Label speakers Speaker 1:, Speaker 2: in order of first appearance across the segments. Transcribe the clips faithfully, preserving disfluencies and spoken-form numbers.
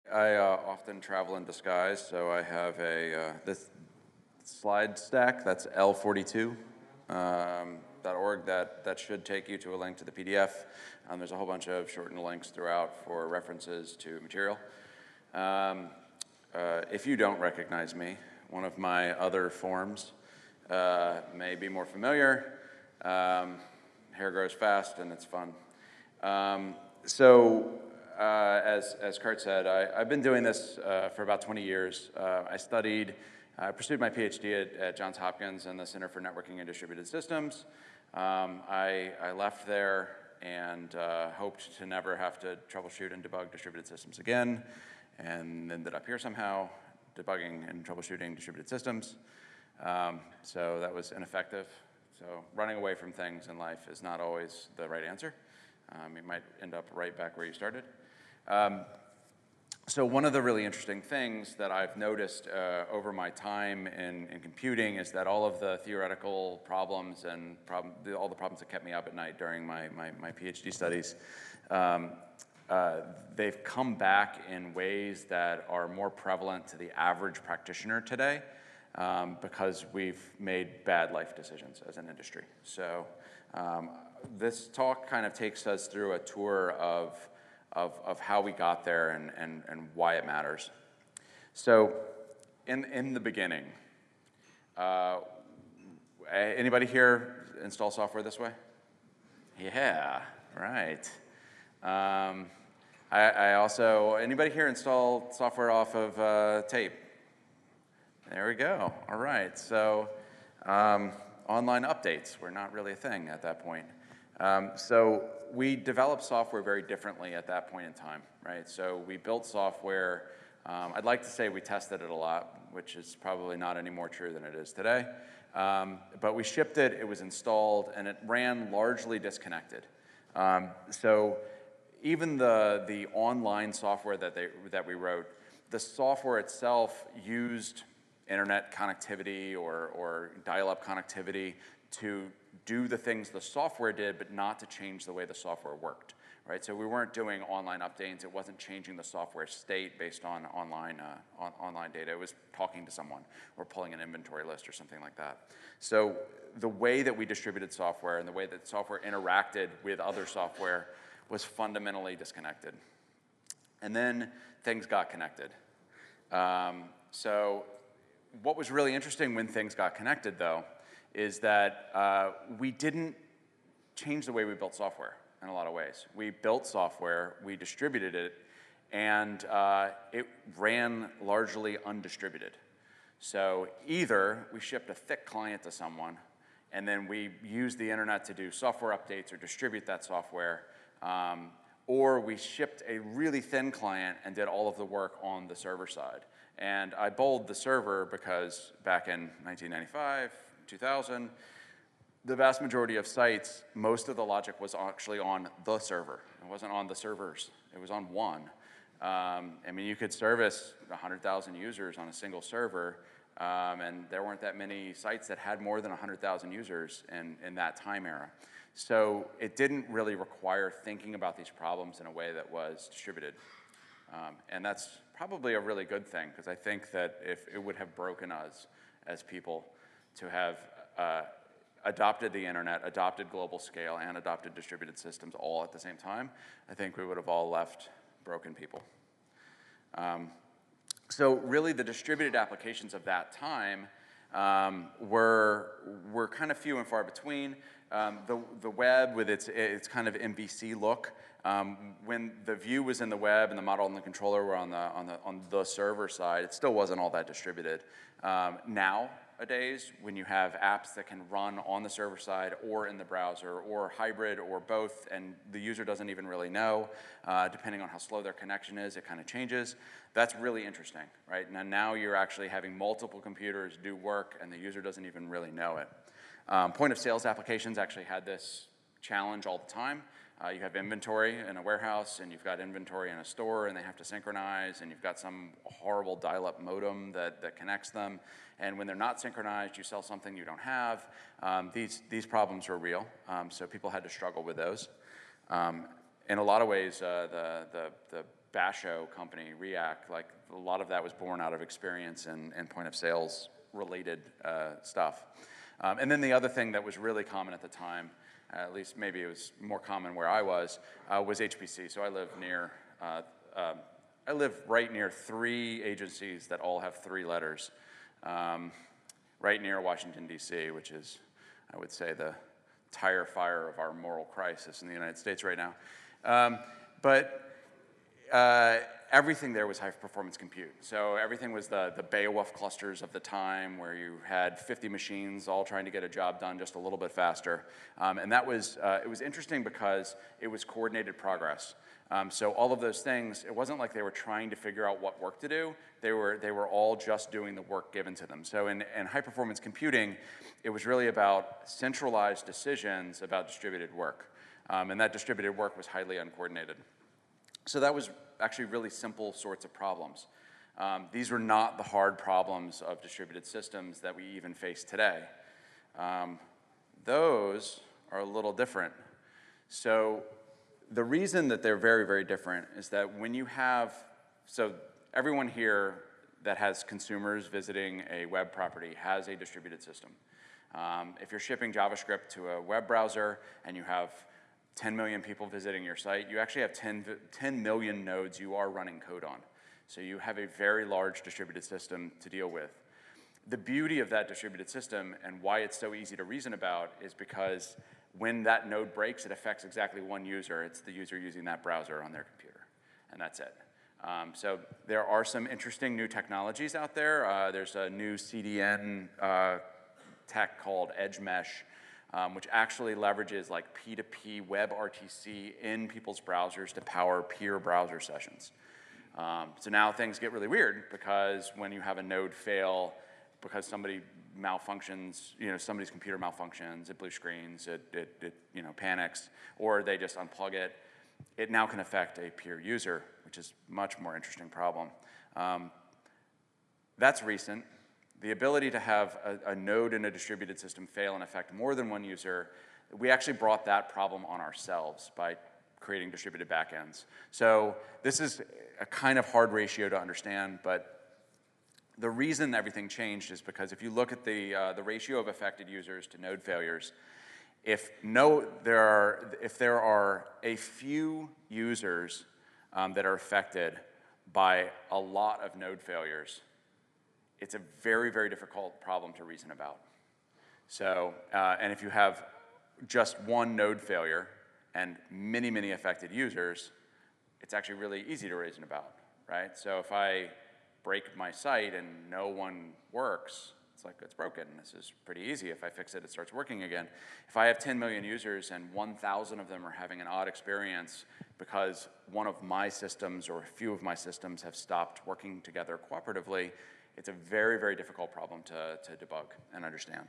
Speaker 1: I uh, often travel in disguise, so I have a uh, this slide stack that's L forty-two um, dot org that, that should take you to a link to the P D F. Um, there's a whole bunch of shortened links throughout for references to material. Um, uh, if you don't recognize me, one of my other forms uh, may be more familiar. Um, hair grows fast and it's fun. Um, so uh, as, as Kurt said, I, I've been doing this uh, for about twenty years. Uh, I studied, I pursued my PhD at, at Johns Hopkins in the Center for Networking and Distributed Systems. Um, I, I left there and uh, hoped to never have to troubleshoot and debug distributed systems again, and ended up here somehow, debugging and troubleshooting distributed systems. Um, so that was ineffective. So running away from things in life is not always the right answer. Um, you might end up right back where you started. Um, so one of the really interesting things that I've noticed uh, over my time in, in computing is that all of the theoretical problems and problem, all the problems that kept me up at night during my, my, my PhD studies, um, uh, they've come back in ways that are more prevalent to the average practitioner today. Um, because we've made bad life decisions as an industry. So um, this talk kind of takes us through a tour of, of, of how we got there and, and, and why it matters. So in, in the beginning, uh, anybody here install software this way? Yeah, right. Um, I, I also, anybody here install software off of uh, tape? There we go. All right. So um, online updates were not really a thing at that point. Um, so we developed software very differently at that point in time, right? So we built software. Um, I'd like to say we tested it a lot, which is probably not any more true than it is today. Um, but we shipped it, it was installed, and it ran largely disconnected. Um, so even the, the online software that, they, that we wrote, the software itself used internet connectivity or, or dial-up connectivity to do the things the software did, but not to change the way the software worked, right? So we weren't doing online updates. It wasn't changing the software state based on online, uh, on, online data. It was talking to someone or pulling an inventory list or something like that. So the way that we distributed software and the way that software interacted with other software was fundamentally disconnected. And then things got connected. Um, so what was really interesting when things got connected, though, is that uh, we didn't change the way we built software in a lot of ways. We built software, we distributed it, and uh, it ran largely undistributed. So either we shipped a thick client to someone, and then we used the internet to do software updates or distribute that software, um, or we shipped a really thin client and did all of the work on the server side. And I bold the server because back in nineteen ninety-five, two thousand, the vast majority of sites, most of the logic was actually on the server. It wasn't on the servers. It was on one. Um, I mean, you could service one hundred thousand users on a single server, um, and there weren't that many sites that had more than one hundred thousand users in, in that time era. So it didn't really require thinking about these problems in a way that was distributed. Um, and that's probably a really good thing, because I think that if it would have broken us as people to have uh, adopted the internet, adopted global scale, and adopted distributed systems all at the same time, I think we would have all left broken people. Um, so really the distributed applications of that time um, were, were kind of few and far between. Um, the, the web with its, its kind of M V C look, um, when the view was in the web and the model and the controller were on the, on the, on the server side, it still wasn't all that distributed. Um, nowadays, when you have apps that can run on the server side or in the browser or hybrid or both, and the user doesn't even really know, uh, depending on how slow their connection is, it kind of changes. That's really interesting, right? Now, now you're actually having multiple computers do work and the user doesn't even really know it. Um, point of sales applications actually had this challenge all the time. Uh, you have inventory in a warehouse and you've got inventory in a store and they have to synchronize, and you've got some horrible dial-up modem that, that connects them. And when they're not synchronized, you sell something you don't have. Um, these, these problems were real, um, so people had to struggle with those. Um, in a lot of ways, uh, the, the, the Basho company, React, like a lot of that was born out of experience and, and point of sales related uh, stuff. Um, and then the other thing that was really common at the time, uh, at least maybe it was more common where I was, uh, was H P C. So I live near, uh, um, I live right near three agencies that all have three letters, um, right near Washington, D C, which is, I would say, the tire fire of our moral crisis in the United States right now. Um, but uh, everything there was high-performance compute. So everything was the, the Beowulf clusters of the time where you had fifty machines all trying to get a job done just a little bit faster. Um, and that was, uh, it was interesting because it was coordinated progress. Um, so all of those things, it wasn't like they were trying to figure out what work to do. They were, they were all just doing the work given to them. So in, in high-performance computing, it was really about centralized decisions about distributed work. Um, and that distributed work was highly uncoordinated. So that was actually really simple sorts of problems. Um, these were not the hard problems of distributed systems that we even face today. Um, those are a little different. So the reason that they're very, very different is that when you have, so everyone here that has consumers visiting a web property has a distributed system. Um, if you're shipping JavaScript to a web browser and you have ten million people visiting your site, you actually have ten, ten million nodes you are running code on. So you have a very large distributed system to deal with. The beauty of that distributed system and why it's so easy to reason about is because when that node breaks, it affects exactly one user. It's the user using that browser on their computer, and that's it. Um, so there are some interesting new technologies out there. Uh, there's a new C D N uh, tech called Edge Mesh, Um, which actually leverages like P two P web R T C in people's browsers to power peer browser sessions. Um, so now things get really weird because when you have a node fail because somebody malfunctions, you know, somebody's computer malfunctions, it blue screens, it, it, it you know, panics, or they just unplug it, it now can affect a peer user, which is a much more interesting problem. Um, that's recent. The ability to have a, a node in a distributed system fail and affect more than one user, we actually brought that problem on ourselves by creating distributed backends. So this is a kind of hard ratio to understand, but the reason everything changed is because if you look at the, uh, the ratio of affected users to node failures, if, no, there, are, if there are a few users um, that are affected by a lot of node failures, it's a very, very difficult problem to reason about. So, uh, and if you have just one node failure and many, many affected users, it's actually really easy to reason about, right? So if I break my site and no one works, it's like it's broken. This is pretty easy. If I fix it, it starts working again. If I have ten million users and one thousand of them are having an odd experience because one of my systems or a few of my systems have stopped working together cooperatively, it's a very, very difficult problem to, to debug and understand.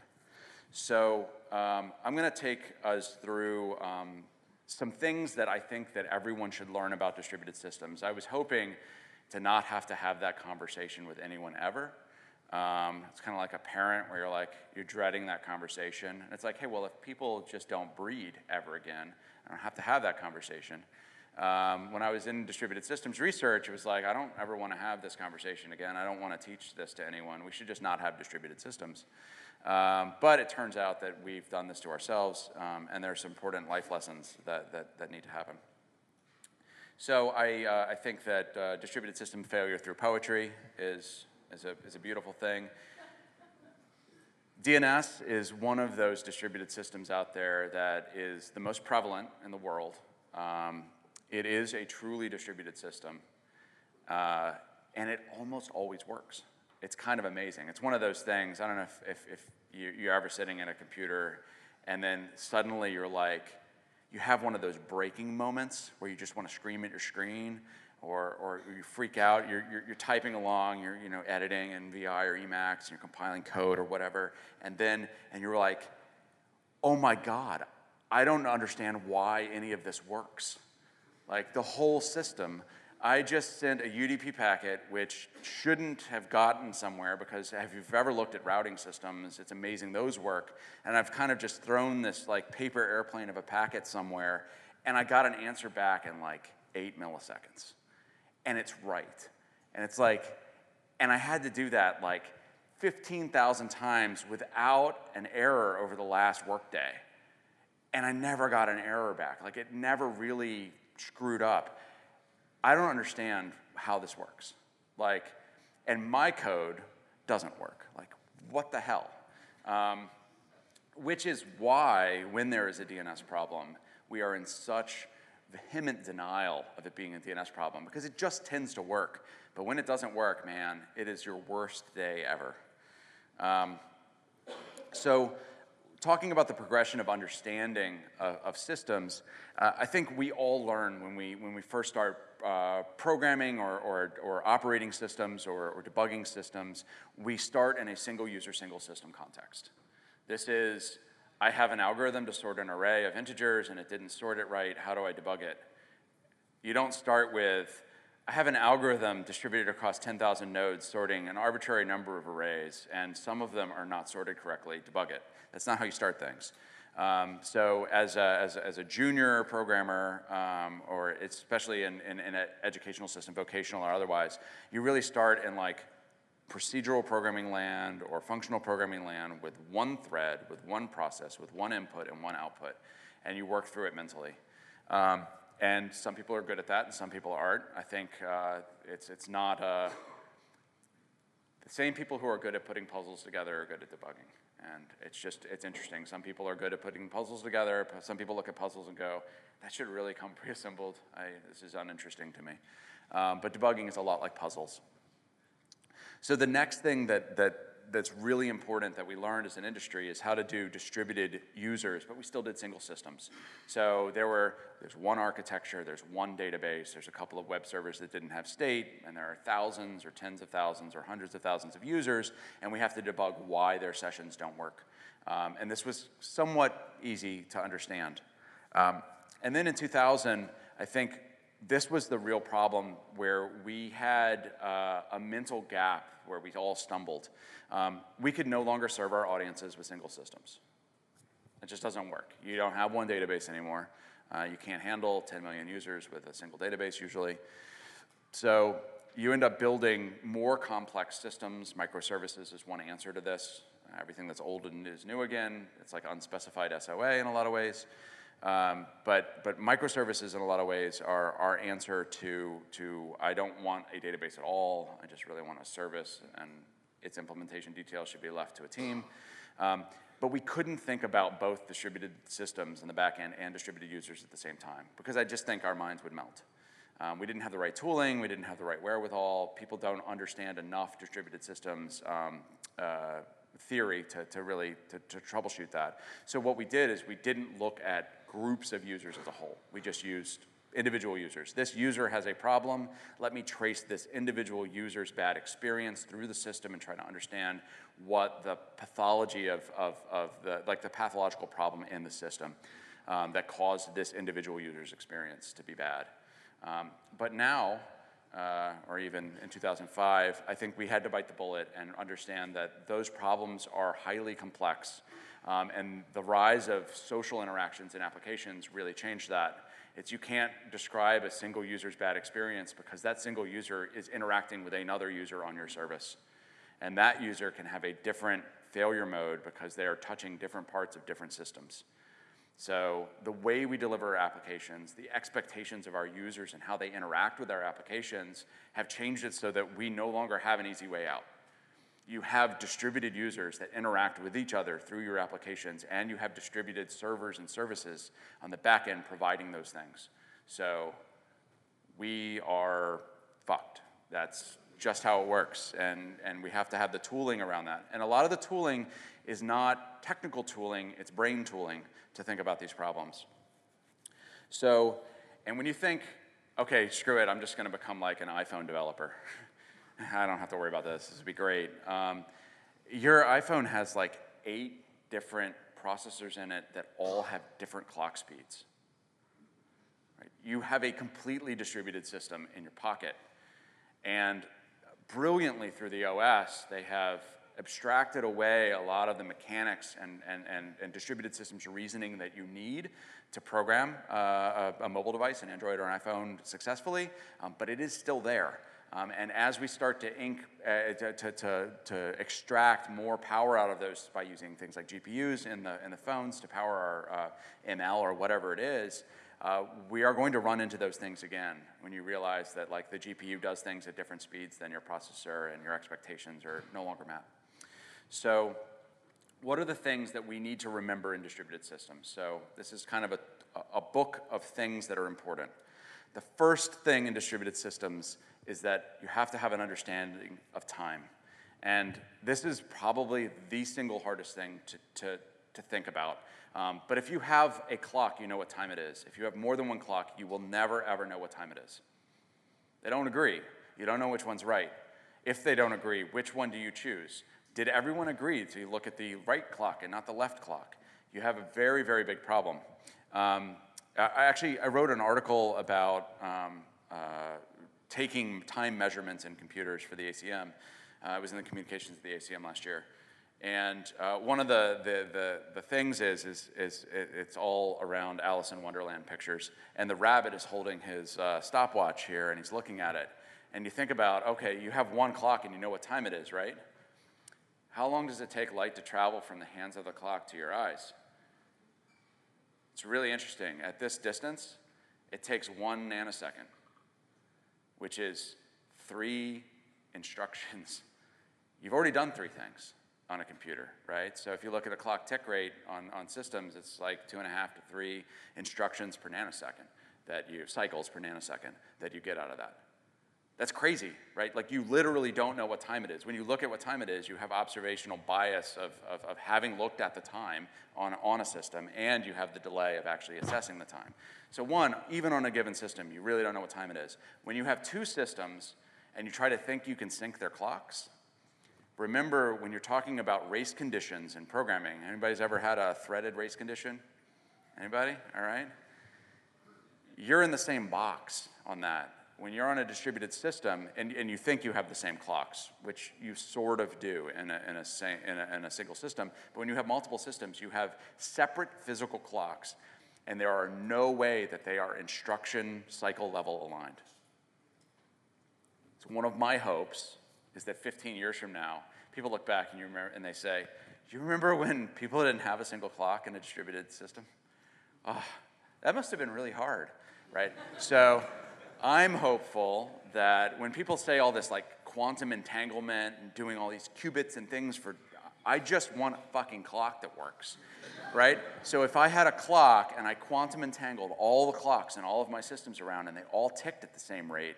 Speaker 1: So um, I'm going to take us through um, some things that I think that everyone should learn about distributed systems. I was hoping to not have to have that conversation with anyone ever. Um, it's kind of like a parent where you're like, you're dreading that conversation. And it's like, hey, well, if people just don't breed ever again, I don't have to have that conversation. Um, when I was in distributed systems research, it was like, I don't ever want to have this conversation again. I don't want to teach this to anyone. We should just not have distributed systems. Um, but it turns out that we've done this to ourselves, um, and there's some important life lessons that, that, that need to happen. So I, uh, I think that uh, distributed system failure through poetry is, is, a, is a beautiful thing. D N S is one of those distributed systems out there that is the most prevalent in the world. Um, it is a truly distributed system, uh, and it almost always works. It's kind of amazing. It's one of those things, I don't know if, if, if you, you're ever sitting in a computer and then suddenly you're like, you have one of those breaking moments where you just want to scream at your screen, or, or you freak out, you're, you're, you're typing along, you're you know, editing in V I or Emacs, and you're compiling code or whatever, and then, and you're like, oh my God, I don't understand why any of this works. Like the whole system, I just sent a U D P packet which shouldn't have gotten somewhere, because if you've ever looked at routing systems, it's amazing those work. And I've kind of just thrown this like paper airplane of a packet somewhere, and I got an answer back in like eight milliseconds. and it's right. And it's like, and I had to do that like fifteen thousand times without an error over the last workday. And I never got an error back. Like, it never really screwed up. I don't understand how this works. Like, and my code doesn't work. Like, what the hell? Um, which is why, when there is a D N S problem, we are in such vehement denial of it being a D N S problem, because it just tends to work. But when it doesn't work, man, it is your worst day ever. Um, so, talking about the progression of understanding of, of systems, uh, I think we all learn when we when we first start uh, programming or, or, or operating systems or, or debugging systems, we start in a single user, single system context. This is, I have an algorithm to sort an array of integers and it didn't sort it right, how do I debug it? You don't start with, I have an algorithm distributed across ten thousand nodes sorting an arbitrary number of arrays, and some of them are not sorted correctly, debug it. That's not how you start things. Um, so as a, as, a, as a junior programmer, um, or especially in, in, in an educational system, vocational or otherwise, you really start in like procedural programming land or functional programming land with one thread, with one process, with one input and one output, and you work through it mentally. Um, And some people are good at that, and some people aren't. I think uh, it's, it's not, uh, the same people who are good at putting puzzles together are good at debugging. And it's just, it's interesting. Some people are good at putting puzzles together. Some people look at puzzles and go, that should really come pre-assembled. I, this is uninteresting to me. Um, but debugging is a lot like puzzles. So the next thing that, that that's really important that we learned as an industry is how to do distributed users, but we still did single systems. So there were, there's one architecture, there's one database, there's a couple of web servers that didn't have state, and there are thousands or tens of thousands or hundreds of thousands of users, and we have to debug why their sessions don't work. Um, and this was somewhat easy to understand. Um, and then in two thousand, I think this was the real problem where we had uh, a mental gap where we all stumbled. Um, we could no longer serve our audiences with single systems. It just doesn't work. You don't have one database anymore. Uh, you can't handle ten million users with a single database usually. So you end up building more complex systems. Microservices is one answer to this. Everything that's old and is new again. It's like unspecified S O A in a lot of ways. Um, but, but microservices in a lot of ways are our answer to, to I don't want a database at all, I just really want a service, and its implementation details should be left to a team. Um, but we couldn't think about both distributed systems in the back end and distributed users at the same time, because I just think our minds would melt. Um, we didn't have the right tooling, we didn't have the right wherewithal, people don't understand enough distributed systems um, uh, theory to, to really to, to troubleshoot that. So what we did is we didn't look at groups of users as a whole. We just used individual users. This user has a problem. Let me trace this individual user's bad experience through the system and try to understand what the pathology of, of, of the, like the pathological problem in the system um, that caused this individual user's experience to be bad. Um, but now, uh, or even in two thousand five, I think we had to bite the bullet and understand that those problems are highly complex. Um, and the rise of social interactions in applications really changed that. It's you can't describe a single user's bad experience because that single user is interacting with another user on your service. And that user can have a different failure mode because they are touching different parts of different systems. So the way we deliver our applications, the expectations of our users and how they interact with our applications have changed it so that we no longer have an easy way out. You have distributed users that interact with each other through your applications, and you have distributed servers and services on the back end providing those things. So we are fucked. That's just how it works, and, and we have to have the tooling around that. And a lot of the tooling is not technical tooling, it's brain tooling to think about these problems. So, and when you think, okay, screw it, I'm just gonna become like an iPhone developer. I don't have to worry about this, this would be great. Um, your iPhone has like eight different processors in it that all have different clock speeds. Right? You have a completely distributed system in your pocket. And brilliantly through the O S, they have abstracted away a lot of the mechanics and, and, and, and distributed systems reasoning that you need to program uh, a, a mobile device, an Android or an iPhone successfully, um, but it is still there. Um, and as we start to, ink, uh, to, to, to, to extract more power out of those by using things like G P Us in the, in the phones to power our uh, M L or whatever it is, uh, we are going to run into those things again when you realize that like the G P U does things at different speeds than your processor and your expectations are no longer met. So what are the things that we need to remember in distributed systems? So this is kind of a, a book of things that are important. The first thing in distributed systems is that you have to have an understanding of time. And this is probably the single hardest thing to, to, to think about. Um, but if you have a clock, you know what time it is. If you have more than one clock, you will never, ever know what time it is. They don't agree. You don't know which one's right. If they don't agree, which one do you choose? Did everyone agree to look at the right clock and not the left clock? You have a very, very big problem. Um, I actually, I wrote an article about um, uh, taking time measurements in computers for the A C M. Uh, I was in the communications of the A C M last year. And uh, one of the, the, the, the things is, is, is it, it's all around Alice in Wonderland pictures. And the rabbit is holding his uh, stopwatch here, and he's looking at it. And you think about, okay, you have one clock and you know what time it is, right? How long does it take light to travel from the hands of the clock to your eyes? It's really interesting. At this distance, it takes one nanosecond, which is three instructions. You've already done three things on a computer, right? So if you look at a clock tick rate on, on systems, it's like two and a half to three instructions per nanosecond that you, cycles per nanosecond that you get out of that. That's crazy, right? Like you literally don't know what time it is. When you look at what time it is, you have observational bias of, of, of having looked at the time on, on a system, and you have the delay of actually assessing the time. So one, even on a given system, you really don't know what time it is. When you have two systems and you try to think you can sync their clocks, remember when you're talking about race conditions in programming, anybody's ever had a threaded race condition? Anybody? All right. You're in the same box on that. When you're on a distributed system and, and you think you have the same clocks, which you sort of do in a, in, a, in, a, in a single system, but when you have multiple systems, you have separate physical clocks, and there are no way that they are instruction cycle level aligned. So one of my hopes is that fifteen years from now, people look back and, you remember, and they say, do you remember when people didn't have a single clock in a distributed system? Oh, that must have been really hard, right? So I'm hopeful that when people say all this like quantum entanglement and doing all these qubits and things for, I just want a fucking clock that works, right? So if I had a clock and I quantum entangled all the clocks in all of my systems around and they all ticked at the same rate,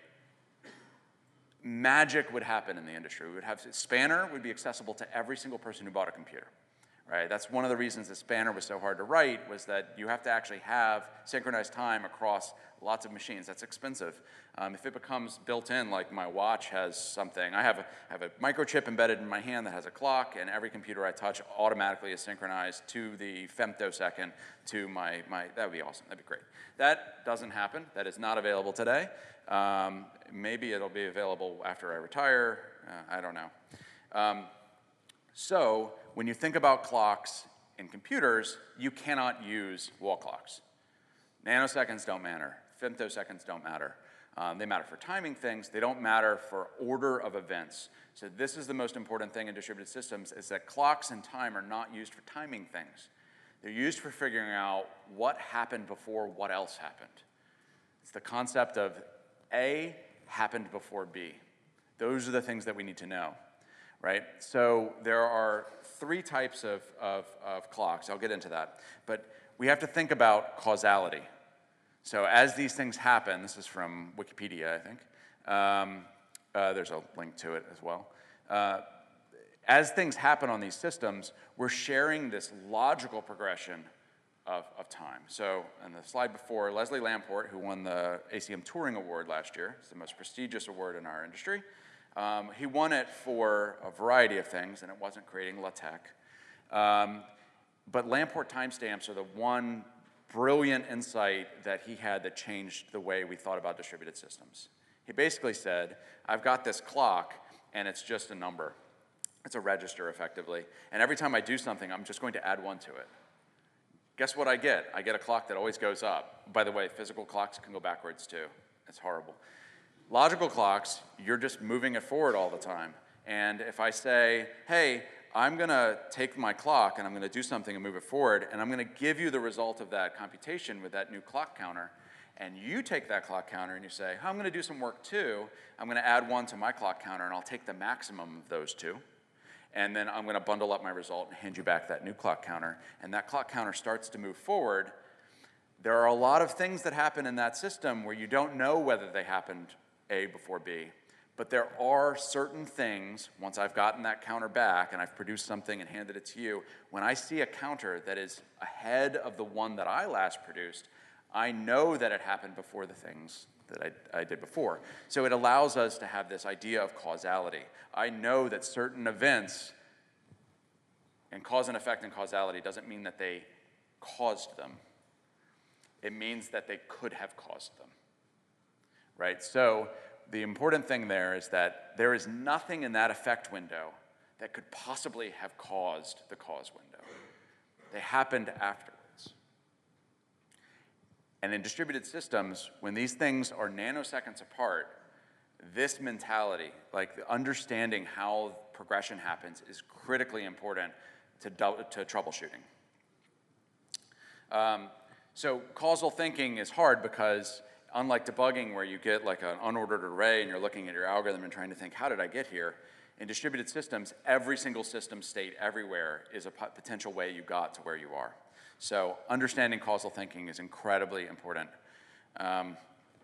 Speaker 1: magic would happen in the industry. We would have, Spanner would be accessible to every single person who bought a computer. Right? That's one of the reasons that Spanner was so hard to write, was that you have to actually have synchronized time across lots of machines. That's expensive. Um, if it becomes built in, like my watch has something, I have, a, I have a microchip embedded in my hand that has a clock, and every computer I touch automatically is synchronized to the femtosecond to my, my that would be awesome. That'd be great. That doesn't happen. That is not available today. Um, maybe it'll be available after I retire. Uh, I don't know. Um, so, when you think about clocks in computers, you cannot use wall clocks. Nanoseconds don't matter. Femtoseconds don't matter. Um, they matter for timing things. They don't matter for order of events. So this is the most important thing in distributed systems, is that clocks and time are not used for timing things. They're used for figuring out what happened before what else happened. It's the concept of A happened before B. Those are the things that we need to know. Right? So there are three types of, of, of clocks. I'll get into that. But we have to think about causality. So as these things happen, this is from Wikipedia, I think. Um, uh, there's a link to it as well. Uh, as things happen on these systems, we're sharing this logical progression of, of time. So in the slide before, Leslie Lamport, who won the A C M Turing Award last year, it's the most prestigious award in our industry. Um, he won it for a variety of things, and it wasn't creating LaTeX. Um, but Lamport timestamps are the one brilliant insight that he had that changed the way we thought about distributed systems. He basically said, I've got this clock, and it's just a number. It's a register, effectively. And every time I do something, I'm just going to add one to it. Guess what I get? I get a clock that always goes up. By the way, physical clocks can go backwards too. It's horrible. Logical clocks, you're just moving it forward all the time. And if I say, hey, I'm gonna take my clock and I'm gonna do something and move it forward, and I'm gonna give you the result of that computation with that new clock counter, and you take that clock counter and you say, oh, I'm gonna do some work too, I'm gonna add one to my clock counter and I'll take the maximum of those two, and then I'm gonna bundle up my result and hand you back that new clock counter, and that clock counter starts to move forward. There are a lot of things that happen in that system where you don't know whether they happened A before B. But there are certain things, once I've gotten that counter back and I've produced something and handed it to you, when I see a counter that is ahead of the one that I last produced, I know that it happened before the things that I, I did before. So it allows us to have this idea of causality. I know that certain events, and cause and effect and causality doesn't mean that they caused them. It means that they could have caused them, right? So the important thing there is that there is nothing in that effect window that could possibly have caused the cause window. They happened afterwards. And in distributed systems, when these things are nanoseconds apart, this mentality, like the understanding how progression happens, is critically important to, to troubleshooting. Um, so causal thinking is hard because unlike debugging where you get like an unordered array and you're looking at your algorithm and trying to think, how did I get here? In distributed systems, every single system state everywhere is a potential way you got to where you are. So understanding causal thinking is incredibly important. Um,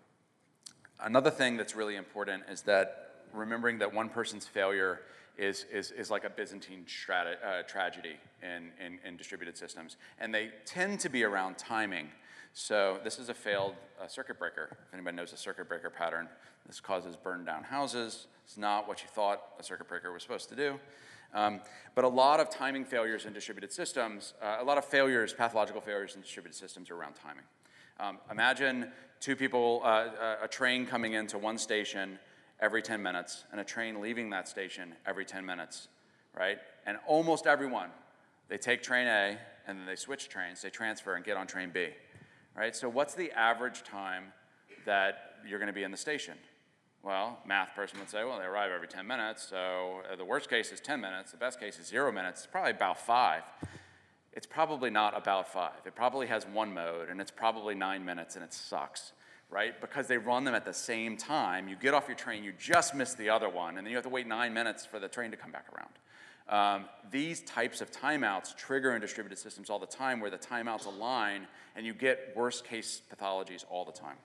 Speaker 1: another thing that's really important is that remembering that one person's failure is, is, is like a Byzantine strata, uh, tragedy in, in, in distributed systems. And they tend to be around timing. So this is a failed uh, circuit breaker. If anybody knows the circuit breaker pattern, this causes burned down houses. It's not what you thought a circuit breaker was supposed to do. Um, but a lot of timing failures in distributed systems, uh, a lot of failures, pathological failures in distributed systems are around timing. Um, imagine two people, uh, a train coming into one station every ten minutes and a train leaving that station every ten minutes, right? And almost everyone, they take train A and then they switch trains, they transfer and get on train B. Right, so what's the average time that you're going to be in the station? Well, math person would say, well, they arrive every ten minutes, so the worst case is ten minutes, the best case is zero minutes, it's probably about five. It's probably not about five. It probably has one mode, and it's probably nine minutes, and it sucks, right? Because they run them at the same time. You get off your train, you just missed the other one, and then you have to wait nine minutes for the train to come back around. Um, these types of timeouts trigger in distributed systems all the time where the timeouts align and you get worst case pathologies all the time.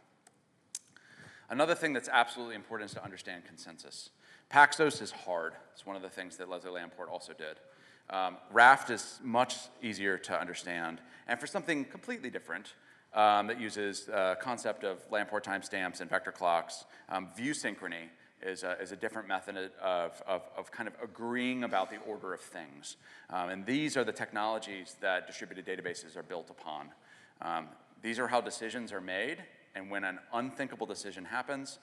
Speaker 1: Another thing that's absolutely important is to understand consensus. Paxos is hard. It's one of the things that Leslie Lamport also did. Um, Raft is much easier to understand. And for something completely different um, that uses uh, concept of Lamport timestamps and vector clocks, um, view synchrony Is a, is a different method of, of, of kind of agreeing about the order of things. Um, and these are the technologies that distributed databases are built upon. Um, these are how decisions are made, and when an unthinkable decision happens,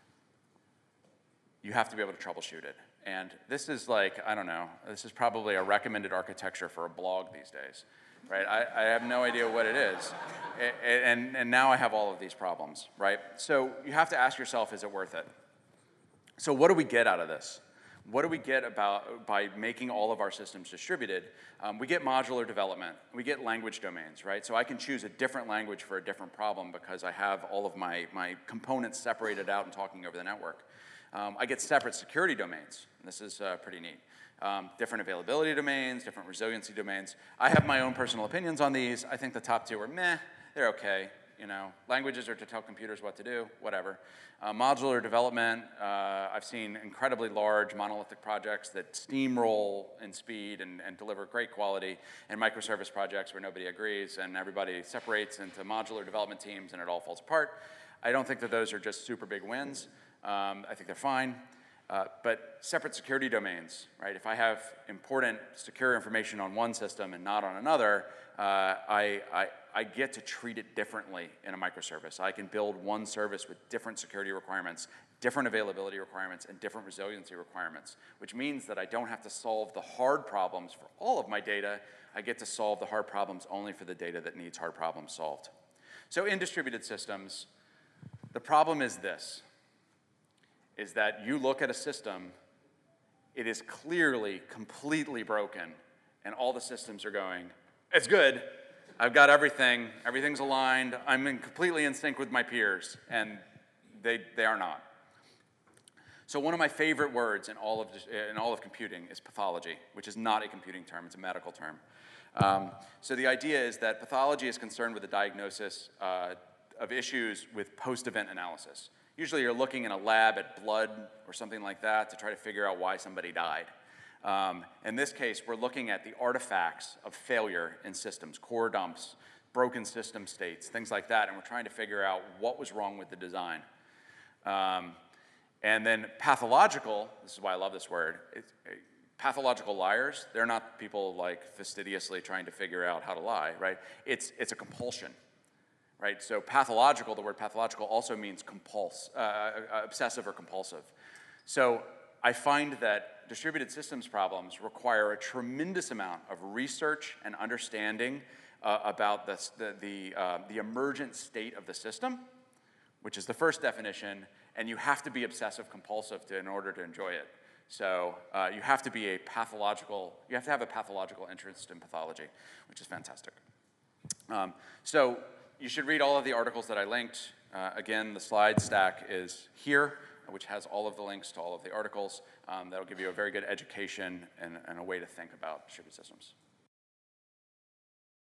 Speaker 1: you have to be able to troubleshoot it. And this is like, I don't know, this is probably a recommended architecture for a blog these days, right? I, I have no idea what it is. And, and now I have all of these problems, right? So you have to ask yourself, is it worth it? So what do we get out of this? What do we get about by making all of our systems distributed? Um, we get modular development. We get language domains, right? So I can choose a different language for a different problem because I have all of my, my components separated out and talking over the network. Um, I get separate security domains. And this is uh, pretty neat. Um, different availability domains, different resiliency domains. I have my own personal opinions on these. I think the top two are meh. They're okay. You know, languages are to tell computers what to do, whatever. Uh, modular development, uh, I've seen incredibly large monolithic projects that steamroll in speed and, and deliver great quality, and microservice projects where nobody agrees and everybody separates into modular development teams and it all falls apart. I don't think that those are just super big wins. Um, I think they're fine. Uh, but separate security domains, right? If I have important secure information on one system and not on another, uh, I, I, I get to treat it differently in a microservice. I can build one service with different security requirements, different availability requirements and different resiliency requirements, which means that I don't have to solve the hard problems for all of my data. I get to solve the hard problems only for the data that needs hard problems solved. So in distributed systems, the problem is this, is that you look at a system, it is clearly completely broken, and all the systems are going, it's good, I've got everything, everything's aligned, I'm in completely in sync with my peers, and they, they are not. So one of my favorite words in all of, in all of computing is pathology, which is not a computing term, it's a medical term. Um, so the idea is that pathology is concerned with the diagnosis uh, of issues with post-event analysis. Usually you're looking in a lab at blood or something like that to try to figure out why somebody died. Um, in this case, we're looking at the artifacts of failure in systems, core dumps, broken system states, things like that, and we're trying to figure out what was wrong with the design. Um, and then pathological, this is why I love this word, it's, pathological liars, they're not people like fastidiously trying to figure out how to lie, right? It's, it's a compulsion. Right, so pathological, the word pathological also means compulse, uh, obsessive or compulsive. So I find that distributed systems problems require a tremendous amount of research and understanding uh, about the, the, the, uh, the emergent state of the system, which is the first definition, and you have to be obsessive compulsive to, in order to enjoy it. So uh, you have to be a pathological, you have to have a pathological interest in pathology, which is fantastic. Um, so you should read all of the articles that I linked. Uh, again, the slide stack is here, which has all of the links to all of the articles. Um, that'll give you a very good education and, and a way to think about distributed systems.